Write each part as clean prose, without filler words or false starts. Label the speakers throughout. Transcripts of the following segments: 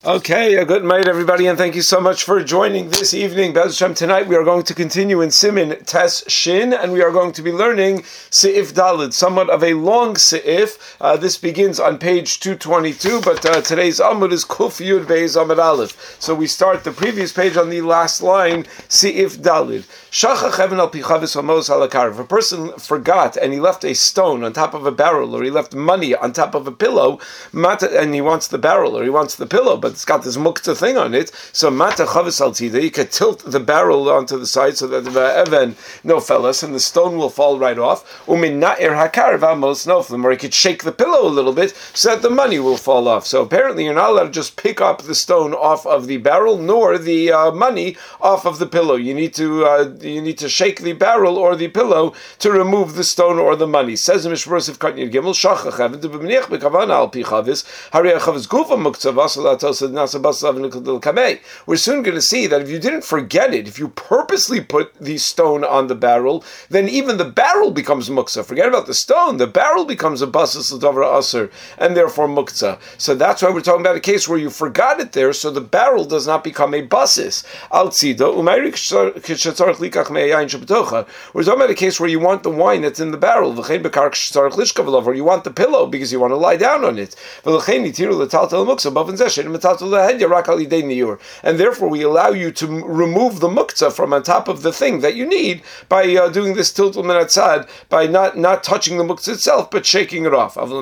Speaker 1: Okay, a good night, everybody, and thank you so much for joining this evening. Be'ez Hashem, tonight we are going to continue in Siman Tes Shin, and we are going to be learning Se'if Dalid, somewhat of a long Se'if. This begins on page 222, but today's Amud is Kuf Yud Beis Amud Aleph. So we start the previous page on the last line, Se'if Dalid. Shachach Even al Pichavis Hamos Halakar. If a person forgot and he left a stone on top of a barrel, or he left money on top of a pillow, and he wants the barrel or he wants the pillow, but it's got this mukta thing on it, so mata chavis al tida, you could tilt the barrel onto the side so that the even no fellas, and the stone will fall right off. Umin na'ir hakar v'amos noflim, or you could shake the pillow a little bit so that the money will fall off. So apparently you're not allowed to just pick up the stone off of the barrel, nor the money off of the pillow. You need to shake the barrel or the pillow to remove the stone or the money. Says the Mishmur Sif Katnir Gimel Shachach Even to b'mniach b'kavana al pi chavis hari chavis gufa muktzah v'asal atos nasa basav nikudil kamei. We're soon going to see that if you didn't forget it, if you purposely put the stone on the barrel, then even the barrel becomes muktzah. Forget about the stone; the barrel becomes a basas l'davra aser, and therefore muktzah. So that's why we're talking about a case where you forgot it there, so the barrel does not become a basis. Al tzida umayrik kishatzarich likach me'ayin shebetocha. We're talking about a case where you want the wine that's in the barrel, v'chein bekar kishatzarich lishkav, or you want the pillow because you want to lie down on it. V'lechein itiru l'taltel muktzah b'avan zeh she'en metaltel lahedya rak al yidei niur. And therefore we allow you to remove the muktzah from on top of the thing that you need by doing this tiltul min hatzad, by not touching the muktzah itself but shaking it off. But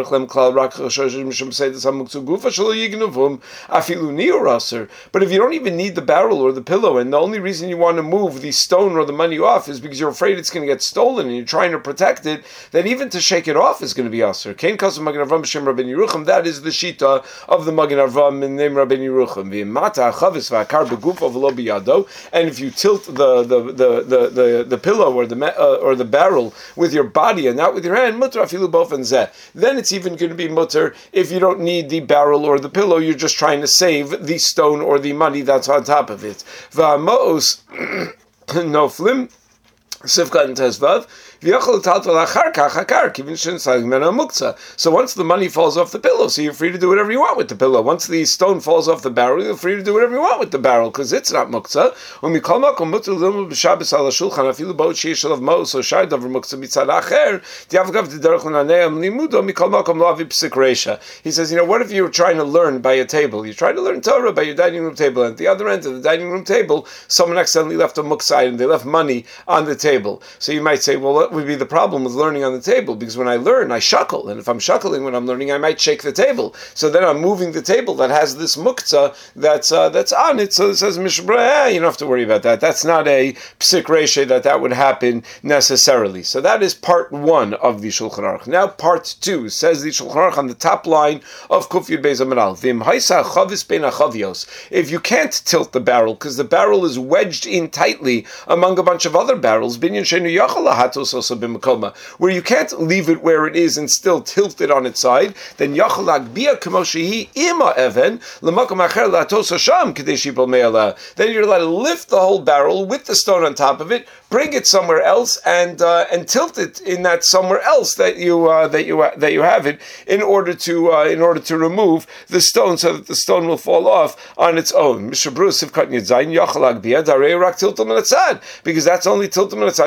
Speaker 1: if you don't even need the barrel or the pillow, and the only reason you want to move the stone or the money off is because you're afraid it's going to get stolen and you're trying to protect it, then even to shake it off is going to be aser. That is the shita of the Magen Avraham in name Rabbeinu Yerucham. And if you tilt the pillow or the barrel with your body and not with your hand, then it's even going to be mutter if you don't need the barrel or the pillow, you're just trying to save the stone or the money that's on top of it. Noflim Sifkat and Tezvav. So once the money falls off the pillow, so you're free to do whatever you want with the pillow. Once the stone falls off the barrel, you're free to do whatever you want with the barrel, because it's not muktzah. He says, what if you were trying to learn by a table? You're trying to learn Torah by your dining room table, and at the other end of the dining room table, someone accidentally left a muktzah item, they left money on the table. So you might say, well, what would be the problem with learning on the table? Because when I learn, I shuckle, and if I'm shuckling when I'm learning, I might shake the table. So then I'm moving the table that has this muktzah that's on it. So it says, Mishbra, you don't have to worry about that. That's not a psik reshe that would happen necessarily. So that is part one of the Shulchan Aruch. Now part two, says the Shulchan Aruch on the top line of Kuf Yud Beis Amud Aleph. V'im haisa chavis bein hachavios. If you can't tilt the barrel, because the barrel is wedged in tightly among a bunch of other barrels, binyan shenu yachal lahatos where you can't leave it where it is and still tilt it on its side, then then you're allowed to lift the whole barrel with the stone on top of it, bring it somewhere else, and tilt it in that somewhere else that you have it, in order to remove the stone, so that the stone will fall off on its own. Because that's only tiltum and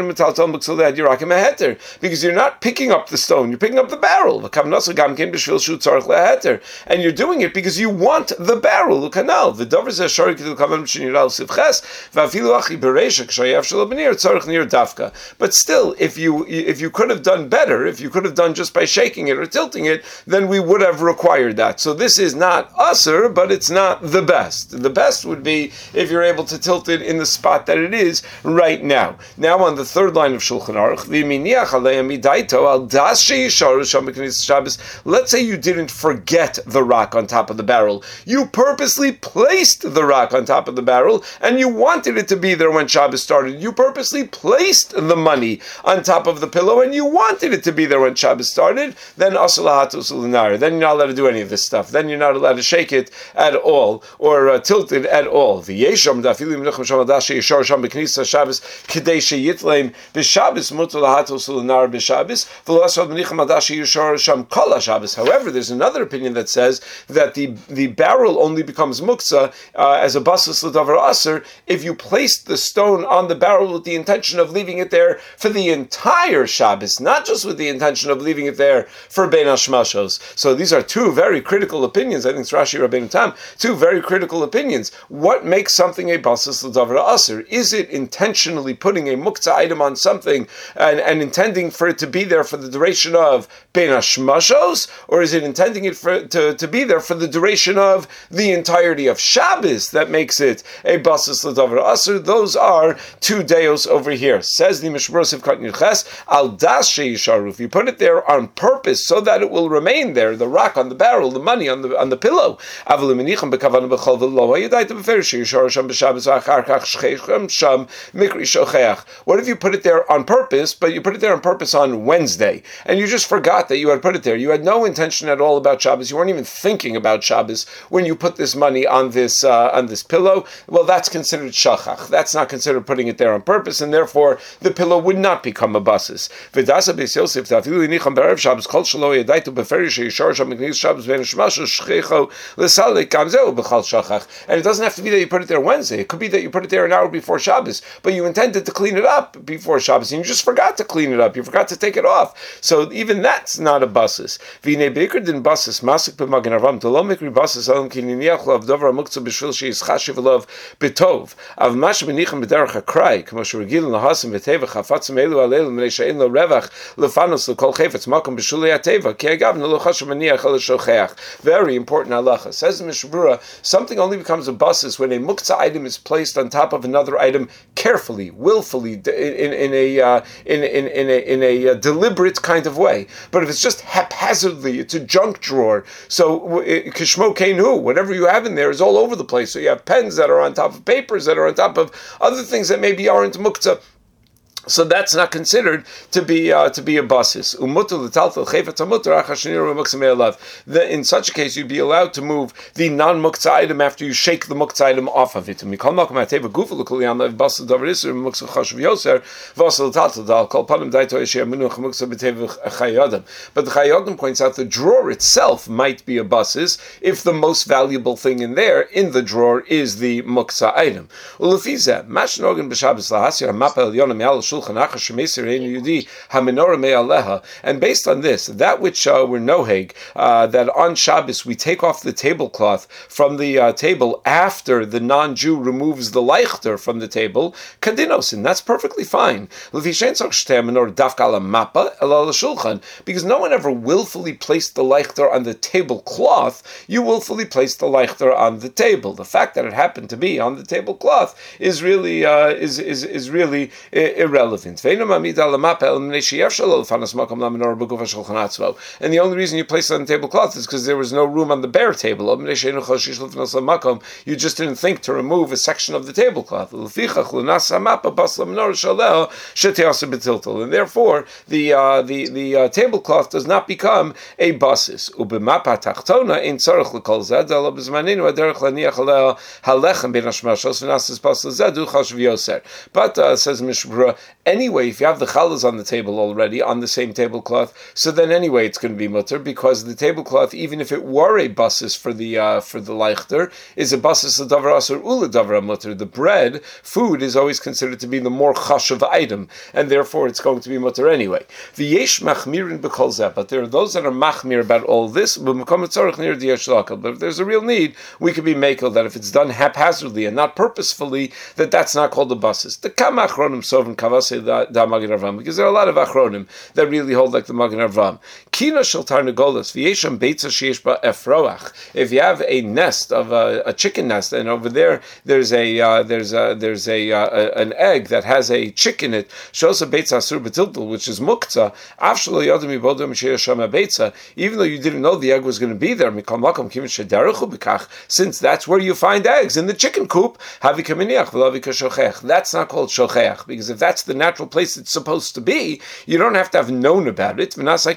Speaker 1: because you're not picking up the stone, you're picking up the barrel. And you're doing it because you want the barrel. But still, if you could have done better, if you could have done just by shaking it or tilting it, then we would have required that. So this is not usher, but it's not the best. The best would be if you're able to tilt it in the spot that it is right now. Now on the third line of Shulchan Aruch, let's say you didn't forget the rock on top of the barrel. You purposely placed the rock on top of the barrel, and you wanted it to be there when Shabbos started. You purposely placed the money on top of the pillow and you wanted it to be there when Shabbos started, then asur lahatos ulenar. Then you're not allowed to do any of this stuff. Then you're not allowed to shake it at all or tilt it at all. V'yesham da'afilu minochem sham adashi yishar sham b'knisa Shabbos k'dei sheyitleim b'Shabbos mutar lahatos ulenar b'Shabbos v'lo asad menicham adashi yishar sham kol Shabbos. However, there's another opinion that says that the barrel only becomes muktzah as a basas l'davar aser if you place the stone on the barrel with the intention of leaving it there for the entire Shabbos, not just with the intention of leaving it there for bein hashmashos. So these are two very critical opinions. I think it's Rashi Rabbeinu Tam, two very critical opinions. What makes something a basas l'davar aser? Is it intentionally putting a muktzah item on something and intending for it to be there for the duration of bein hashmashos, or is it intending it to be there for the duration of the entirety of Shabbos that makes it a basas l'davar aser? Those are two deos over here. Says the Mishmur Sivkat Nirches, al das sheisharu. If you put it there on purpose so that it will remain there, the rock on the barrel, the money on the pillow. What if you put it there on purpose, but you put it there on purpose on Wednesday, and you just forgot that you had put it there? You had no intention at all about Shabbos. You weren't even thinking about Shabbos when you put this money on this pillow. Well, that's considered shachach. That's not considered putting it there on purpose, and therefore the pillow would not become a basis. V'dasa beis Yosef ta'afilu nicham b'erev Shabbos kol shelo yadaitu beferish yishar sham b'knis Shabbos ben shmashu shchecho l'salik kamzeu b'chal shachach. And it doesn't have to be that you put it there Wednesday. It could be that you put it there an hour before Shabbos, but you intended to clean it up before Shabbos, and you just forgot to clean it up. You forgot to take it off. So even that's not a basis. V'nei beikar din basis masik b'magen avam tolo mikri basis alam ki niniach lav dover amuktzah b'shvil sheyischashiv lav b'tov av mash b'nichem b'derech hakrai k'mo shregil lahasim v'teva chafatzim elu alelu m'nei she'en lo revach lefanos l'kol chayfetz makom b'shulei hateva ki agav nelo chashem maniach el shocheach. Very important halacha. Says the Mishmura, something only becomes a basis when a muktzah item is placed on top of another item carefully, willfully, in a deliberate kind of way. But if it's just haphazardly, it's a junk drawer. So kishmo keinu, whatever you have in there is all over the place. So you have pens that are on top of papers that are on top of other things that maybe aren't muktzah. So that's not considered to be a basis. In such a case, you'd be allowed to move the non-muktzah item after you shake the muktzah item off of it. But the Chayyim points out the drawer itself might be a basis if the most valuable thing in the drawer is the muktzah item. And based on this, that which we're noheg, that on Shabbos we take off the tablecloth from the table after the non-Jew removes the leichter from the table, kadinosin, that's perfectly fine. Because no one ever willfully placed the leichter on the tablecloth, you willfully placed the leichter on the table. The fact that it happened to be on the tablecloth is really irrelevant. And the only reason you placed it on the tablecloth is because there was no room on the bare table. You just didn't think to remove a section of the tablecloth. And therefore, the tablecloth does not become a basis. But says Mishmura, anyway, if you have the challahs on the table already, on the same tablecloth, so then anyway it's going to be mutter, because the tablecloth, even if it were a basis for the leichter, is a basis l'davar asur u'ledavar mutter. The bread, food, is always considered to be the more chashuv item, and therefore it's going to be mutter anyway. V'yesh machmirin b'kol zeh, but there are those that are machmir about all this, but if there's a real need, we could be makel that if it's done haphazardly and not purposefully, that's not called a basis. The kamachronim sovin kavas Base da Magen Avram, because there are a lot of Achronim that really hold like the Magen Avram. Kina shel tarnagolas v'yesham beitza sheyesh ba efroach. If you have a nest of a chicken nest, and over there's an egg that has a chick in it, shosa beitza asur betiltul, which is muktzah. Afshalo yodem ibodem sheyesham beitza. Even though you didn't know the egg was going to be there, mikol makom kimin shederuchu b'kach. Since that's where you find eggs in the chicken coop, havi kaminiach v'lavi kashochech. That's not called shochech, because if that's the natural place it's supposed to be, you don't have to have known about it. So you find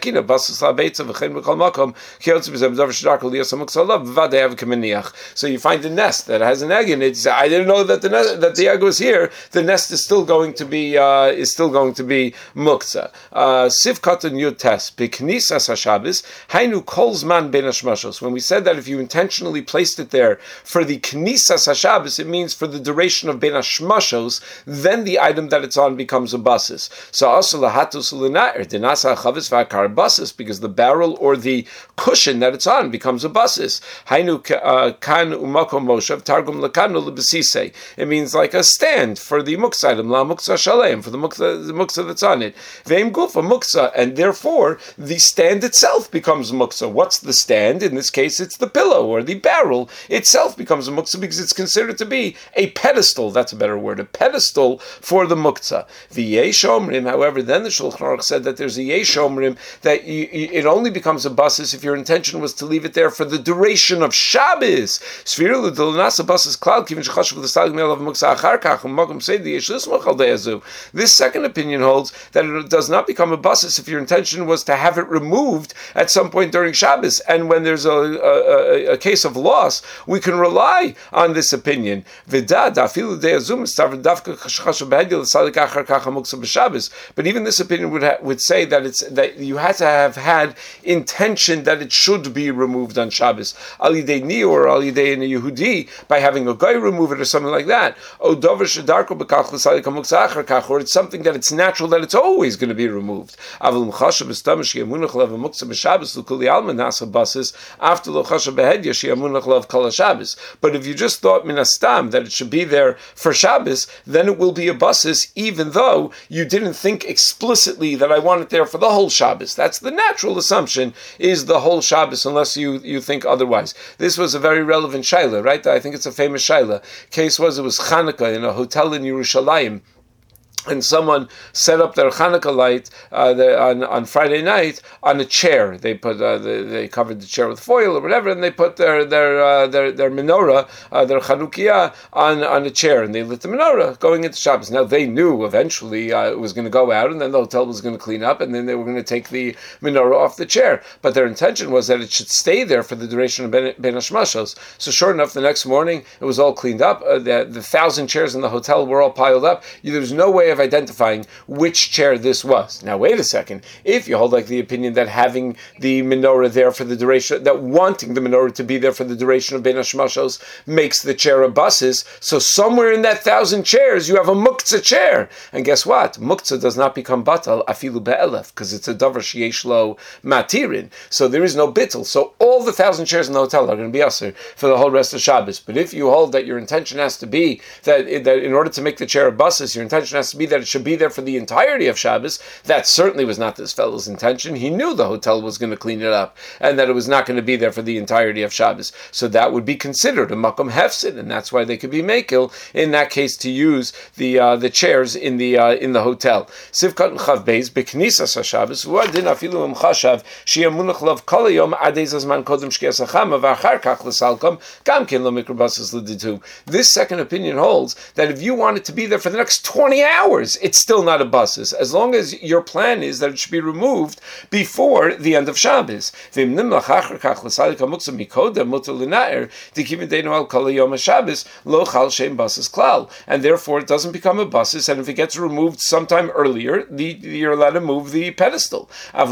Speaker 1: a nest that has an egg in it. You say, I didn't know that the egg was here. The nest is still going to be muktzah. Siv katan yud tes b'knisas hashabbos hainu kol zman ben hashmashos. When we said that if you intentionally placed it there for the knisas hashabbos, it means for the duration of ben hashmashos, then the item that it's on becomes a basis. So also lahatus l'na'er dinasa chavis v'akar basis, because the barrel or the cushion that it's on becomes a basis. Hainu kan umakom moshav targum lakanu lebesise. It means like a stand for the muktzah item, la muktzah shalem, for the muktzah that's on it. Ve'im gufa muktzah, and therefore the stand itself becomes muktzah. What's the stand? In this case, it's the pillow or the barrel itself becomes a muktzah because it's considered to be a pedestal. That's a better word, a pedestal for the muktzah. The yesh omrim, however, then the Shulchan Aruch said that there's a yesh omrim that it only becomes a basis if your intention was to leave it there for the duration of Shabbos. This second opinion holds that it does not become a basis if your intention was to have it removed at some point during Shabbos. And when there's a case of loss, we can rely on this opinion. But even this opinion would say that you had to have had intention that it should be removed on Shabbos. Al Yidei Ni or Al Yidei in a Yehudi, by having a guy remove it or something like that. Or it's something that it's natural that it's always going to be removed. After but if you just thought minastam that it should be there for Shabbos, then it will be a basis, even though you didn't think explicitly that I want it there for the whole Shabbos. That's the natural assumption, is the whole Shabbos, unless you think otherwise. This was a very relevant shaila, right? I think it's a famous shaila. Case was, it was Chanukah in a hotel in Yerushalayim, and someone set up their Hanukkah light on Friday night on a chair. They put they covered the chair with foil or whatever, and they put their menorah, their Chanukiah, on a chair, and they lit the menorah going into Shabbos. Now they knew eventually it was going to go out, and then the hotel was going to clean up, and then they were going to take the menorah off the chair. But their intention was that it should stay there for the duration of Ben Hashmashos. So sure enough, the next morning it was all cleaned up. The 1,000 chairs in the hotel were all piled up. There was no way of identifying which chair this was. Now wait a second. If you hold like the opinion that having the menorah there for the duration, that wanting the menorah to be there for the duration of Ben Hashmashos makes the chair a basis, so somewhere in that 1,000 chairs you have a muktzah chair. And guess what? Muktzah does not become batal afilu be'elef, because it's a davar sheyesh lo matirin. So there is no bittul. So all the 1,000 chairs in the hotel are going to be aser for the whole rest of Shabbos. But if you hold that your intention has to be that in order to make the chair a basis, your intention has to be that it should be there for the entirety of Shabbos, that certainly was not this fellow's intention. He knew the hotel was going to clean it up and that it was not going to be there for the entirety of Shabbos. So that would be considered a makom hefsid, and that's why they could be makil in that case to use the chairs in the hotel. Sivkat and chav beis beknisas hashabbos v'adin afilu imchashav sheyamunach lav kol hayom adei zazman kodem shkias hachama v'achar kach l'salkom gam ken lo mikrobasas l'ditu. This second opinion holds that if you want it to be there for the next 20 hours, it's still not a basis, as long as your plan is that it should be removed before the end of Shabbos. And therefore it doesn't become a basis, and if it gets removed sometime earlier, you're allowed to move the pedestal.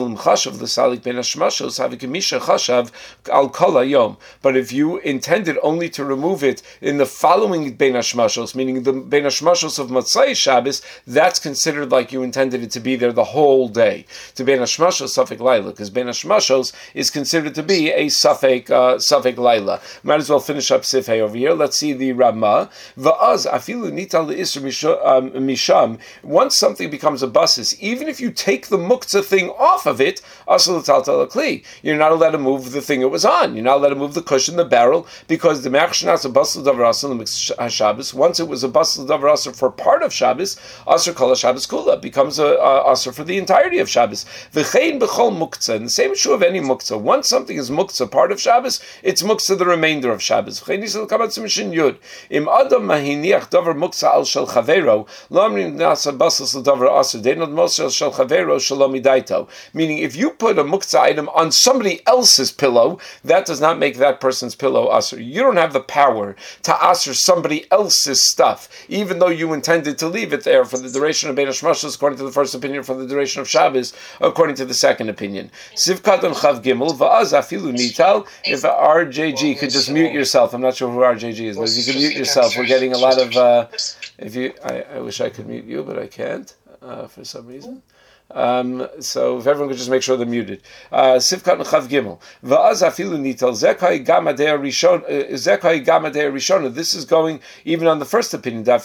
Speaker 1: But if you intended only to remove it in the following Bein Hashmashos, meaning the Bein Hashmashos of Matzai Shabbos, Shabbos, that's considered like you intended it to be there the whole day. To Bein Hashmashos Safek Laila, because Bein Hashmashos is considered to be a Safek Laila. Might as well finish up Sifhei over here. Let's see the Ramah. Va'az afilu nital le'isr misham. Once something becomes a basis, even if you take the muktzah thing off of it, asal l'taltal kli, you're not allowed to move the thing it was on. You're not allowed to move the cushion, the barrel, because the machshnas a basel davar asr Shabbos. Once it was a basel davar asr for part of Shabbos, asr kol Shabbos kula becomes a asr for the entirety of Shabbos. V'chein b'chol muktzah. And the same issue of any muktzah. Once something is muktzah part of Shabbos, it's muktzah the remainder of Shabbos. V'chein yisrael kamatz mishin yud. Im adam mahiniach davar muktzah al shel chavero lo amrim nasa basel davar asr deinod mosel shel chavero shalom idaito. Meaning, if you put a muktzah item on somebody else's pillow, that does not make that person's pillow asr. You don't have the power to asr somebody else's stuff, even though you intended to leave it there for the duration of Bein Hashmashos, according to the first opinion, for the duration of Shabbos, according to the second opinion. Sivkat and Chav Gimel, Va'az afilu nital. If RJG could just mute yourself, I'm not sure who RJG is, but if you could mute yourself, we're getting a lot of. I wish I could mute you, but I can't for some reason. So if everyone could just make sure they're muted. Sivkat Chav Gimel. Va'az afilu nital zekai gamadei rishona. This is going even on the first opinion. That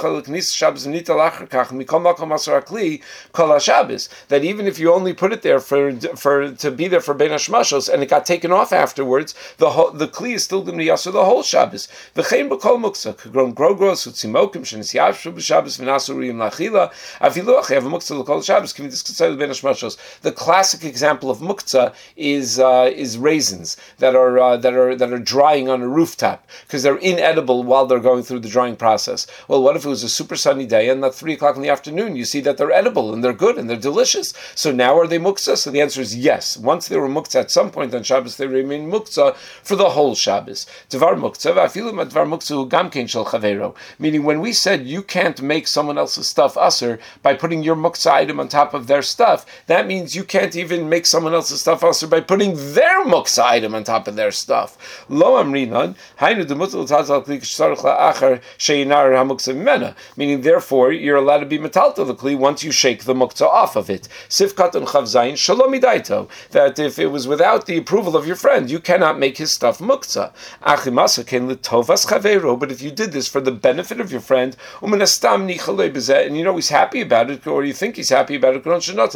Speaker 1: even if you only put it there for to be there for Bein Hashmashos and it got taken off afterwards, the kli is still going to be yasur the whole Shabbos. V'chein b'kol muktzah k'grom grogros utzimokim shenisiyavshu b'Shabbos v'nasurim lachila afilu achev muktzah l'kol Shabbos. The classic example of muktzah is raisins that are drying on a rooftop because they're inedible while they're going through the drying process. Well, what if it was a super sunny day and at 3 o'clock in the afternoon you see that they're edible and they're good and they're delicious? So now are they muktzah? So the answer is yes. Once they were muktzah at some point on Shabbos, they remain muktzah for the whole Shabbos. Dvar muktzah, v'afilu dvar muktzah hu gam kein shel chavero. Meaning, when we said you can't make someone else's stuff aser by putting your muktzah item on top of their stuff, that means you can't even make someone else's stuff also by putting their muktzah item on top of their stuff. Lo amrinan, hainu demutal tazal kli k'shtarach la'achar sheyinar hamuktzah mimena. Meaning, therefore, you're allowed to be metaltal the kli once you shake the muktzah off of it. Sifkat and chav zayin shalom idaito. That if it was without the approval of your friend, you cannot make his stuff muktzah. Achimasa ken litovas chavero. But if you did this for the benefit of your friend, umenastam nichalei bezeh, and you know he's happy about it, or you think he's happy about it, you see that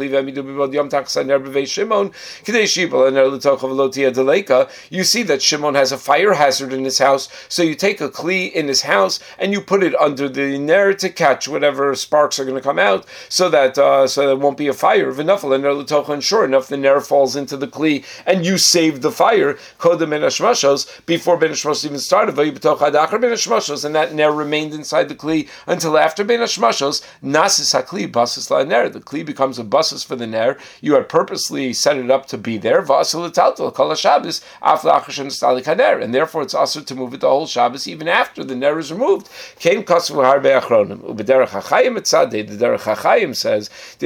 Speaker 1: Shimon has a fire hazard in his house, so you take a kli in his house and you put it under the ner to catch whatever sparks are going to come out, so that there won't be a fire. And sure enough, the ner falls into the kli and you save the fire before Bein Hashmashos even started, and that ner remained inside the kli until after Bein Hashmashos. Nasis hakli basis la ner. The kli becomes a basis for the ner. You had purposely set it up to be there. And therefore it's also to move it the whole Shabbos even after the ner is removed. The Derech HaChaim says,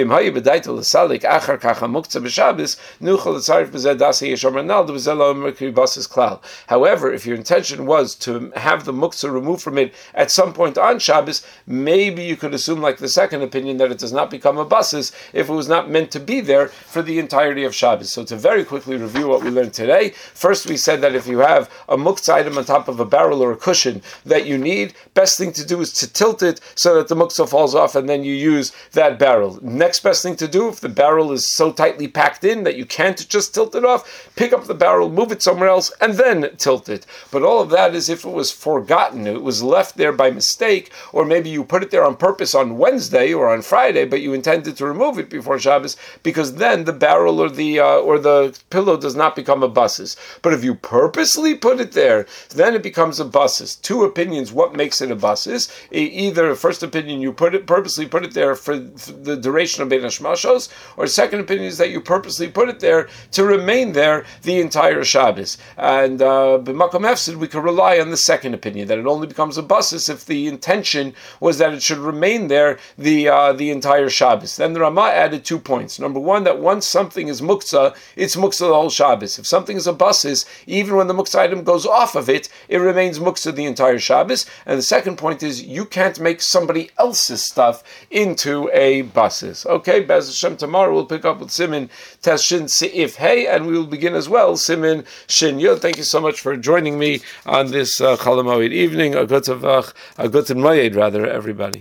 Speaker 1: however, if your intention was to have the muktzah removed from it at some point on Shabbos, maybe you could assume, like the second opinion, that it does not become a basis if it was not meant to be there for the entirety of Shabbos. So to very quickly review what we learned today, first we said that if you have a muktzah item on top of a barrel or a cushion that you need, best thing to do is to tilt it so that the muktzah falls off and then you use that barrel. Next best thing to do, if the barrel is so tightly packed in that you can't just tilt it off, pick up the barrel, move it somewhere else, and then tilt it. But all of that is if it was forgotten, it was left there by mistake, or maybe you put it there on purpose on Wednesday or on Friday, but you intended to remove it before Shabbos, because then the barrel or the pillow does not become a basis. But if you purposely put it there, then it becomes a basis. Two opinions, what makes it a basis? Either first opinion, you purposely put it there for the duration of Bein Hashmashos, or second opinion is that you purposely put it there to remain there the entire Shabbos. And b'makom hefsid, we can rely on the second opinion, that it only becomes a basis if the intention was that it should remain there the entire Shabbos. Shabbos. Then the Ramah added 2 points. Number one, that once something is muktzah, it's muktzah the whole Shabbos. If something is a basis, even when the muktzah item goes off of it, it remains muktzah the entire Shabbos. And the second point is, you can't make somebody else's stuff into a basis. Okay, Be'ez Hashem, tomorrow we'll pick up with Siman Tes Shin Seif Hey, and we will begin as well Siman Shin Yod. Thank you so much for joining me on this Chol Hamoed evening. A good Moed, rather, everybody.